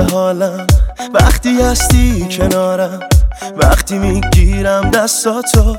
حالم وقتی هستی کنارم، وقتی میگیرم دستاتو.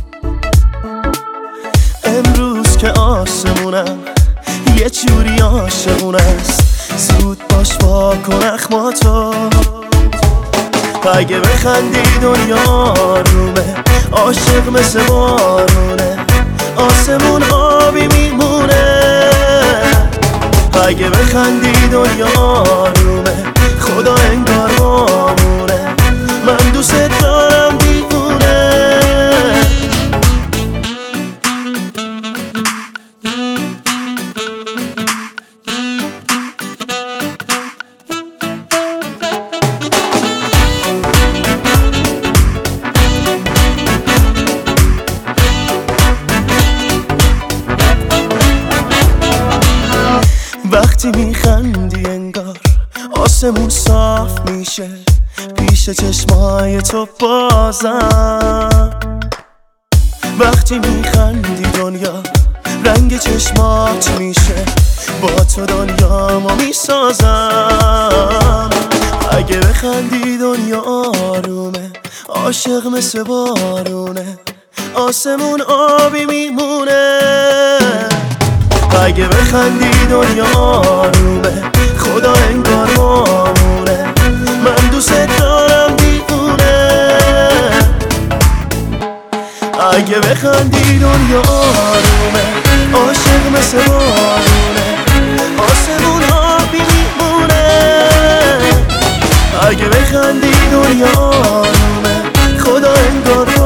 امروز که آسمونم یه جوری عاشقون است، زود باش وا کن اخماتو. اگه بخندی دنیا رومه، عاشق مثل بارونه، آسمون آبی میمونه. اگه بخندی دنیا رومه، خدا انگار مامونه، من دوست دارم دیوونه. وقتی میخندی انگار آسمون صاف میشه، پیش چشمای تو بازم. وقتی میخندی دنیا رنگ چشمات میشه، با تو دنیامو میسازم. اگه بخندی دنیا آرومه، عاشق مثل بارونه، آسمون آبی میمونه. اگه بخندی دنیا آرومه، خدا انگار مامونه، من دوست دارم دیوونه. اگه بخندی دنیا آرومه، عاشق مثل بارونه، آسمون آبی میمونه. اگه بخندی دنیا آرومه، خدا انگار